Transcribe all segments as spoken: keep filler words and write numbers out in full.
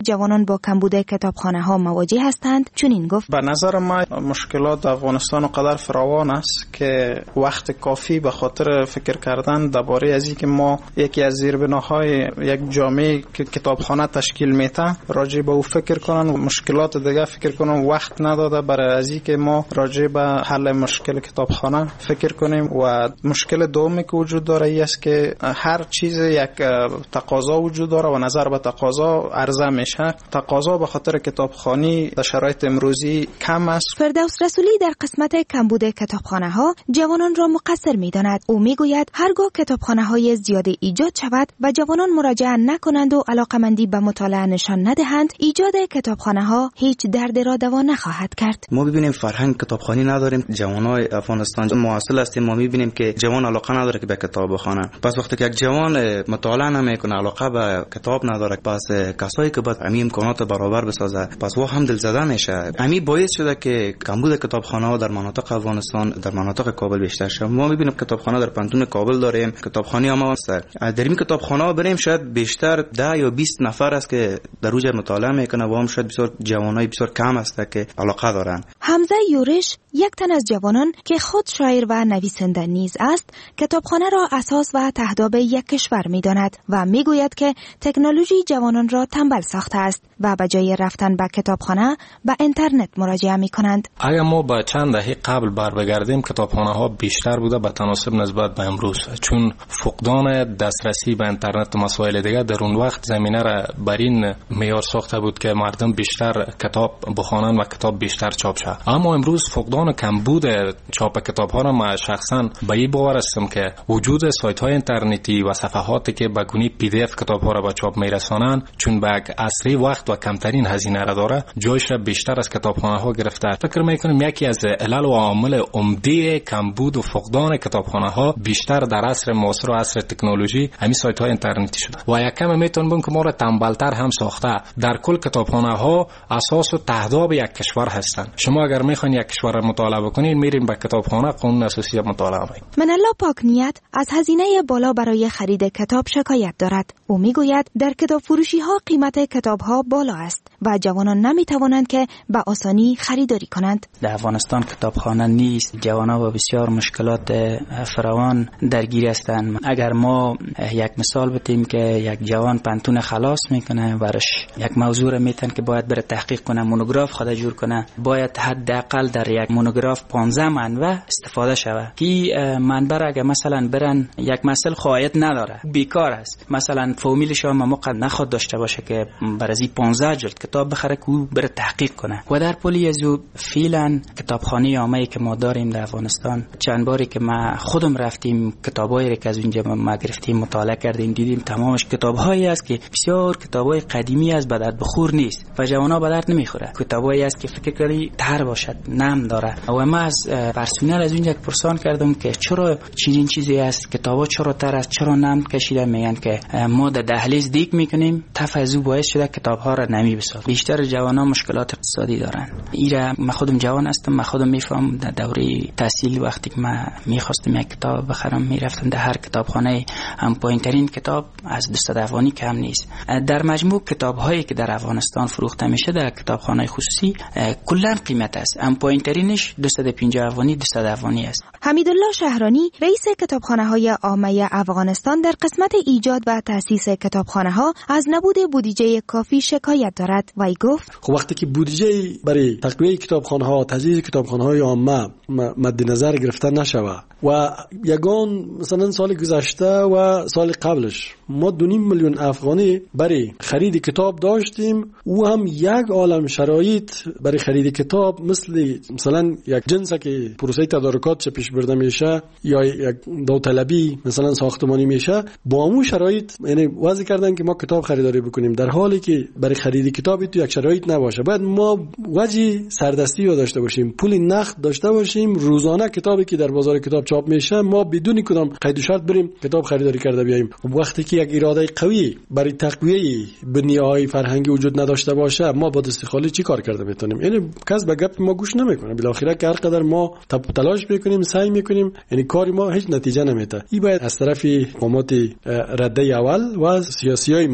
جوانان با کمبود کتابخانه‌ها مواجه هستند چنین گفت: به نظر من مشکلات افغانستان قدر فراوان است که وقت کافی به خاطر فکر کردن درباره از اینکه ما یکی از زیربناهای یک جامعه که کتابخانه تشکیل میده راجع به او فکر کنن و مشکلات دیگه فکر کنن، وقت نداده برای از اینکه ما راجع به حل مشکل کتابخانه فکر کنیم. و مشکل دومی که وجود داره ای است که هر چیز یک تقاضا وجود داره و نظر به تقاضا عرضه میشه. تقاضا به خاطر کتابخانی در شرایط امروزی کم است. فردوس رسولی در قسمت کمبود کتابخانه‌ها جوانان را مقصر می‌داند. او میگوید هرگاه کتابخانه‌های زیادی ایجاد شود و جوانان مراجعه نکنند و علاقمندی به مطالعه نشان ندهند، ایجاد کتابخانه‌ها هیچ درد را دوا نخواهد کرد. ما ببینیم فرهنگ کتابخوانی نداریم. جوانای افغانستان معاصل هستیم، ما می‌بینیم که جوان علاقه نداره که به کتاب بخونه. پس وقتی که یک جوان مطالعه نمیکنه، علاقه به کتاب نداره، پس کسایی که باید همین امکانات برابر بسازه، پس وا هم دلزده میشه. همین باعث شده که کمبود کتابخانه‌ها در مناطق افغانستان، در مناطق کابل بیشتر شد. ما می‌بینیم کتابخانه در پنتون کابل داریم، کتابخانه هم هست. در این کتابخانه بریم شاید بیشتر ده یا بیست نفر است که در روز مطالعه میکنه و هم شاید بسیار جوانای بسیار کم است که علاقه دارن. حمزه یورش یک تن از جوانان که خود شاعر و نویسنده نیز است، کتابخانه را اساس و تهداب یک کشور می‌داند و میگوید که تکنولوژی جوانان را تنبل ساخته است و به جای رفتن به کتابخانه به اینترنت مراجعه می‌کنند. اگر ما با چند دهه قبل بر بگردیم، کتابخانه‌ها بیشتر بوده به تناسب نسبت به امروز، چون فقدان دسترسی به اینترنت و مسائل دیگر در اون وقت زمینه را بر این معیار ساخته بود که مردم بیشتر کتاب بخوانند و کتاب بیشتر چاپ شود. اما امروز فقدان کمبود چاپ کتاب‌ها را من شخصاً به این باور هستم که وجود سایت‌های اینترنتی و صفحاتی که به گونه پی دی اف کتاب‌ها را به چاپ می‌رسانند، چون به اسری وقت و کمترین هزینه را داره، جایش را بیشتر از کتابخانه‌ها گرفته. فکر می‌کنم یکی از علل و عوامل عمده کمبود و فقدان کتابخانه‌ها بیشتر در عصر معاصر و عصر تکنولوژی همین سایت‌های اینترنتی شده. و یک کم میتونم بگم که ما را تنبل‌تر هم ساخته. در کل کتابخانه‌ها اساس و تهداب یک کشور هستند. شما اگر می‌خواین یک کشور را مطالعه بکنید، میرین به کتابخانه، قانون اساسی مطالعه می‌کنید. منالله پاکنیت از هزینه بالا برای خرید کتاب شکایت دارد. او میگوید در کتاب فروشی ها قیمت کتاب ها بالا است و جوانان نمی توانند که به آسانی خریداری کنند. در افغانستان کتابخانه نیست. جوانان با بسیار مشکلات فراوان درگیر هستند. اگر ما یک مثال بتیم که یک جوان پنتون خلاص میکنه، برش یک موضوع را میتن که باید بره تحقیق کنه، مونوگراف خود جور کنه، باید حداقل در یک مونوگراف پانزده منبع استفاده شود. کی منبع اگه مثلا برن یک مسئله خواهد نداره، بیکار است. مثلا فامیلش هم موقع نخواد داشته باشه که برای پانزده جلد کتاب بخره که او بره تحقیق کنه. و در پلی ازو فعلا کتابخانه عامه که ما داریم در افغانستان، چند باری که ما خودم رفتیم کتابایی که از اونجا ما گرفتیم مطالعه کردیم، دیدیم تمامش کتابایی است که بسیار کتابای قدیمی است، به درد بخور نیست و جوانا به درد نمیخوره. کتابایی است که فکر کردی تر باشد، نم داره. و ما از پرسنل از اونجا پرسان کردم که چرا چنین چیزی است، کتابا چرا تر است، چرا نم کشیده؟ میگن که ما در دهلیز دیگ میکنیم، تفاضل باعث شده کتابها را نمی بسازیم. بیشتر جوانا مشکلات اقتصادی دارن. ایرا من خودم جوان هستم، من خودم میفهم در دوره تحصیل وقتی که من میخواستم یک کتاب بخرم، میرفتم در هر کتابخانه، هم پایینترین کتاب از دویست افغانی کم نیست. در مجموع کتابهایی که در افغانستان فروخته میشه در کتابخانه خصوصی کلا قیمت است، هم پایینترینش دویست و پنجاه افغانی دویست افغانی است. حمیدالله شهرانی رئیس کتابخانه‌های عامه افغانستان در قسمت ایجاد و تأسیس کتابخانه‌ها از نبود بودجه کافی شکایت دارد و ای گفت خب وقتی که بودجه برای تقویه کتابخانه‌ها، تجهیز کتابخانه‌های عامه مد نظر گرفته نشود و یگان مثلا سال گذشته و سال قبلش ما دو نیم میلیون افغانی برای خرید کتاب داشتیم، او هم یک عالم شرایط برای خرید کتاب مثل مثلا یک جنس که پروسه تدارکات چه پیش برده میشه یا یک داوطلبی مثلا ساختمانی میشه، با همون شرایط یعنی وضع کردن که ما کتاب خریداری بکنیم، در حالی که برای خرید کتابی تو یک شرایط نباشه. باید ما وجه سردستی رو داشته باشیم، پول نقد داشته باشیم، روزانه کتابی که در بازار کتاب چاپ میشه ما بدون کدام قید و شرط بریم کتاب خریداری کرده بیاییم. وقتی که یک اراده قوی برای تقویه بنیه‌های فرهنگی وجود نداشته باشه، ما با دست خالی چی کار کرده میتونیم؟ یعنی کس به گپ ما گوش نمیکنه. بالاخره که هر قدر ما تلاش میکنیم، سعی میکنیم، یعنی کار ما هیچ نتیجه نمیده. این باید از طرف قومات رده اول و سیاسیای ما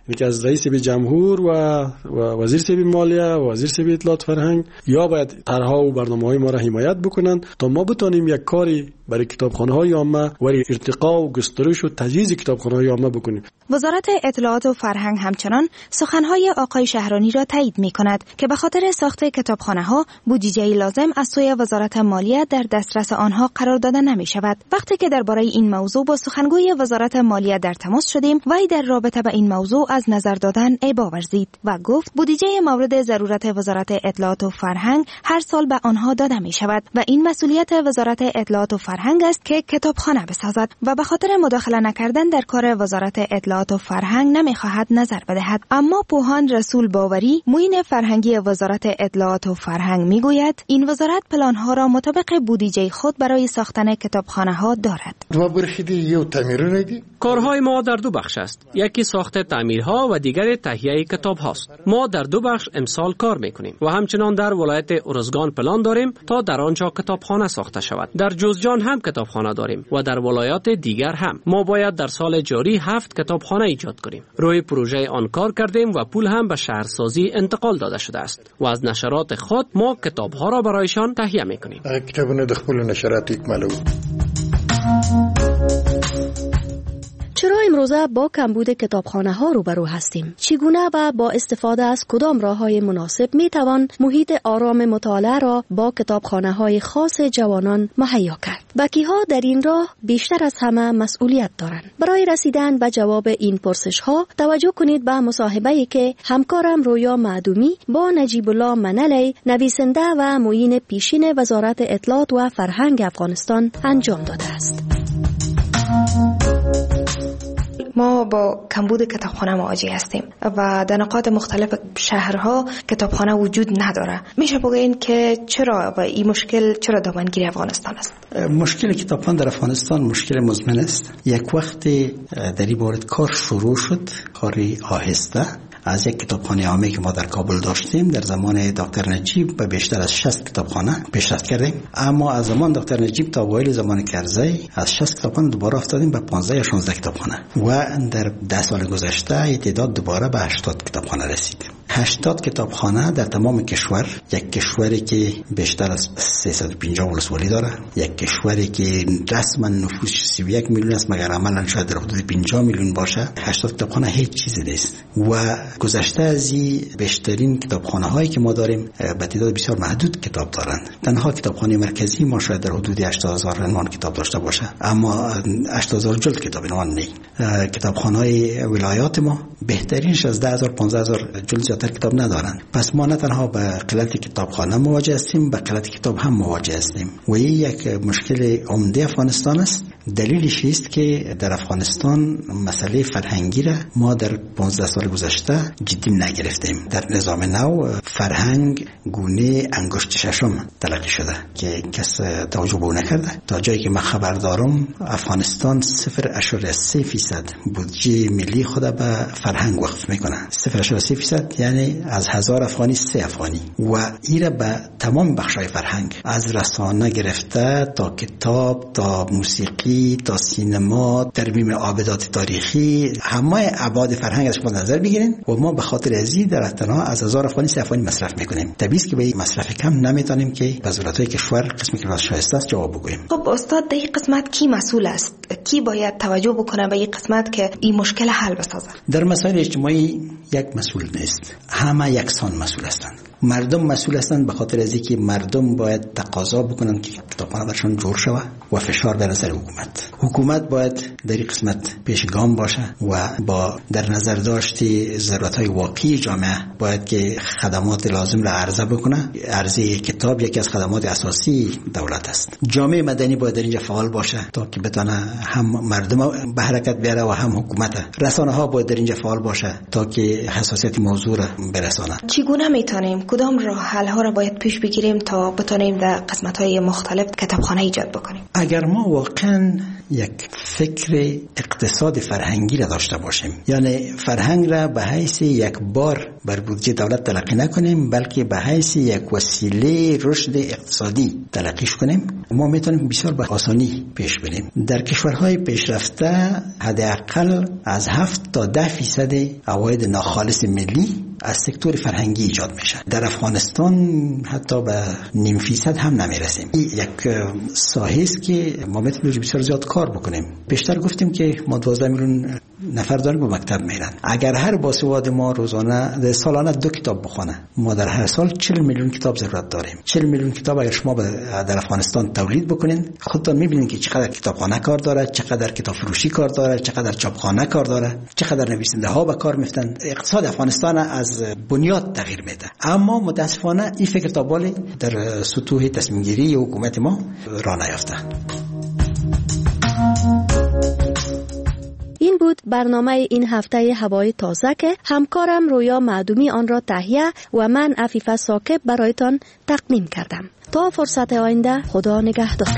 که از رئیس به جمهور و, و وزیر سیب مالیه و وزیر سیب اطلاعات فرهنگ یا باید طرح‌ها و برنامه‌های ما را حمایت بکنن تا ما بتونیم یک کاری برای کتابخانه‌های عامه و ارتقا و گسترش و تجهیز کتابخانه‌های عامه بکنیم. وزارت اطلاعات و فرهنگ همچنان سخنهای آقای شهرانی را تایید می‌کند که به خاطر ساخت کتابخانه‌ها بودجه لازم از سوی وزارت مالیه در دسترس آنها قرار داده نمی‌شود. وقتی که درباره این موضوع با سخنگوی وزارت مالیه در تماس شدیم، وی در رابطه با این موضوع از نظر دادن ابا ورزید و گفت بودجه مورد ضرورت وزارت اطلاعات و فرهنگ هر سال به آنها داده می‌شود و این مسئولیت وزارت اطلاعات و فرهنگ است که کتابخانه بسازد و به خاطر مداخله نکردن در کار وزارت اطلاعات و فرهنگ نمی‌خواهد نظر بدهد. اما پوهان رسول باوری معین فرهنگی وزارت اطلاعات و فرهنگ میگوید این وزارت پلان‌ها را مطابق بودجه خود برای ساختن کتابخانه‌ها دارد. دو برخی یو تعمیرونه دي. کارهای ما در دو بخش است. یکی ساخت تعمیرها و دیگری تهیه کتاب هاست. ما در دو بخش امسال کار میکنیم و همچنان در ولایت ارزگان پلان داریم تا در آنجا کتابخانه ساخته شود. در جوزجان هم کتابخانه داریم و در ولایات دیگر هم. ما باید در سال جاری هفت کتابخانه ایجاد کنیم. روی پروژه آن کار کردیم و پول هم به شهرسازی انتقال داده شده است و از نشرات خود ما کتابها را برایشان تهیه میکنیم. کتابونه د خپل نشرات اکمالو. چرا امروزه با کمبود کتابخانه ها روبرو هستیم؟ چگونه و با استفاده از کدام راه های مناسب می توان محیط آرام مطالعه را با کتابخانه های خاص جوانان مهیا کرد؟ بکی ها در این راه بیشتر از همه مسئولیت دارند. برای رسیدن به جواب این پرسش ها توجه کنید به مصاحبه‌ای که همکارم رویا معدومی با نجیب الله منلی نویسنده و معین پیشین وزارت اطلاعات و فرهنگ افغانستان انجام داده است. ما با کمبود کتابخانه مواجه هستیم و در نقاط مختلف شهرها کتابخانه وجود نداره. میشه بگین که چرا و این مشکل چرا دامنگیر افغانستان است؟ مشکل کتابخانه در افغانستان مشکل مزمن است. یک وقتی در این باره کار شروع شد، کاری آهسته، از یک کتابخانه عامه که ما در کابل داشتیم در زمان دکتر نجیب به بیشتر از شصت کتابخانه پیشرفت کردیم، اما از زمان دکتر نجیب تا اوایل زمان کرزی از شصت کتابخانه دوباره افتادیم به پانزده یا شانزده کتابخانه و در ده سال گذشته تعداد دوباره به هشتاد کتابخانه رسید. هشتاد کتابخانه در تمام کشور، یک کشوری که بیشتر از سیصد و پنجاه ولسوالی داره، یک کشوری که رسما نفوسش سی و یک میلیون است مگر عملا شاید در حدود پنجاه میلیون باشه. هشتاد کتابخانه هیچ چیزی نیست و گذشته از این بیشترین کتابخانه هایی که ما داریم به تعداد بسیار محدود کتاب دارند. تنها کتابخانه مرکزی ما شاید در حدود هشتاد هزار عنوان کتاب داشته باشه، اما هشتاد هزار جلد کتاب عنوان نیست. کتابخانه های ولایات ما بهترینش از ده هزار پانزده هزار جلد زیادتر کتاب ندارند. پس ما نه تنها به قلت کتابخانه مواجه هستیم، به قلت کتاب هم مواجه هستیم و این یک مشکل عمده افغانستان است. دلیلش است که در افغانستان مسئله فرهنگی را ما در پانزده سال گذشته جدی نگرفتیم. در نظام نو فرهنگ گونه انگشت ششم تلقی شده که کس توجه به اون نکرده. تا جایی که من خبر دارم افغانستان صفر اشاره سه فیصد بودجه ملی خود به فرهنگ وقف میکنه. صفر اشاره سه فیصد یعنی از هزار افغانی سه افغانی و ایره به تمام بخشای فرهنگ از رسانه گرفته تا کتاب تا موسیقی تا سینما ترمیم آبادات تاریخی همه ابعاد فرهنگ از نظر بگیرین و ما به خاطر ازی در تنها از هزار افغانی سه افغانی مصرف میکنیم. طبیعی است که به این مصرف کم نمیتونیم که وزارت‌های کشور قسمی که شایسته است جواب بگوییم. خب استاد در این قسمت کی مسئول است؟ کی باید توجه بکنه به این قسمت که این مشکل حل بسازه؟ در مسائل اجتماعی یک مسئول نیست، همه یکسان مسئول هستند. مردم مسئول هستند به خاطر از اینکه مردم باید تقاضا بکنن که کتابخانه برشون جور شود و فشار بر سر حکومت. حکومت باید در این قسمت پیشگام باشه و با در نظر داشتی ضرورت‌های واقعی جامعه باید که خدمات لازم را عرضه بکنه. عرضه کتاب یکی از خدمات اساسی دولت است. جامعه مدنی باید در اینجا فعال باشه تا که بتونه هم مردم به حرکت بیاره و هم حکومت. رسانه‌ها باید در اینجا فعال باشه تا که حساسیت موضوع را برسانه. چگونه میتونیم کدام راه حل ها را باید پیش بگیریم تا بتونیم در قسمت های مختلف کتابخانه ایجاد بکنیم؟ اگر ما واقعا یک فکر اقتصاد فرهنگی را داشته باشیم، یعنی فرهنگ را به حیث یک بار بر بودجه دولت تلقی نکنیم، بلکه به حیث یک وسیله رشد اقتصادی تلقیش کنیم، ما میتونیم بسیار به آسانی پیش بریم. در کشورهای پیشرفته حداقل از هفت تا ده فیصد عواید ناخالص ملی از سکتور فرهنگی ایجاد میشه. در افغانستان حتی به نیم فیصد هم نمیرسیم. این یک ساحه است که ما میتونیم بسیار زیاد کار بکنیم. بیشتر گفتیم که ما دوازده میلیون نفر داریم به مکتب میرن. اگر هر باسواد ما روزانه سالانه دو کتاب بخونه، ما در هر سال چهل میلیون کتاب ضرورت داریم. چهل میلیون کتاب اگر شما در افغانستان تولید بکنین، خودتون میبینید که چقدر کتابخانه کار داره، چقدر کتاب فروشی کار داره، چقدر چاپخانه کار داره، چقدر نویسنده ها به کار میفتن. اقتصاد افغانستان از بنیاد تغییر میده. اما متاسفانه این فکر تا بالی در سطوح تصمیم گیری حکومت ما راه نیافته. این بود برنامه این هفته هوای تازه که همکارم رویا معدومی آن را تهیه و من عفیفه ثاقب برایتان تقدیم کردم. تا فرصت آینده، خدا نگهدار.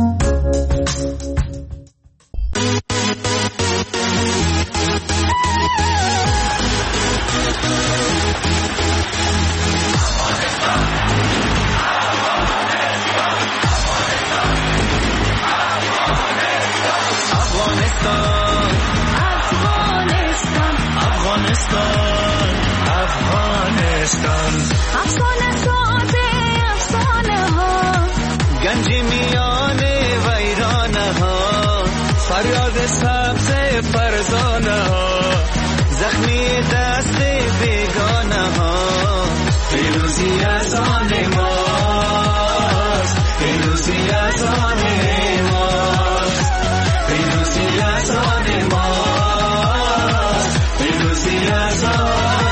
افغانستان افسانه سازه افسانه ها، گنج میان ویرانه ها، فریاد سبز فرزانه ها، زخمی دست بیگانه ها. پیروزی از آن ماست، پیروزی از آن ماست، پیروزی از آن ماست، پیروزی از آن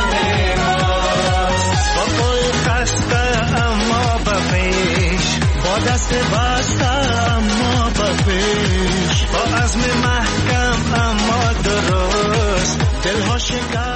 دست بسته اما به پیش، با عزم محکم اما درست، دلها شکست.